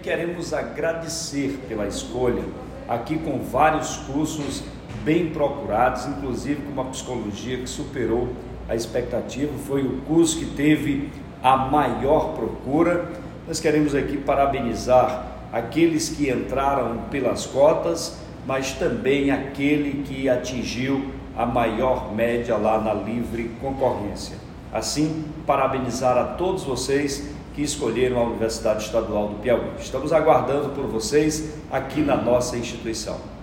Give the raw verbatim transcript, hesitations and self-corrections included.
queremos agradecer pela escolha, aqui com vários cursos bem procurados, inclusive com uma psicologia que superou a expectativa, foi o curso que teve a maior procura. Nós queremos aqui parabenizar aqueles que entraram pelas cotas, mas também aquele que atingiu a maior média lá na livre concorrência. Assim, parabenizar a todos vocês que escolheram a Universidade Estadual do Piauí. Estamos aguardando por vocês aqui na nossa instituição.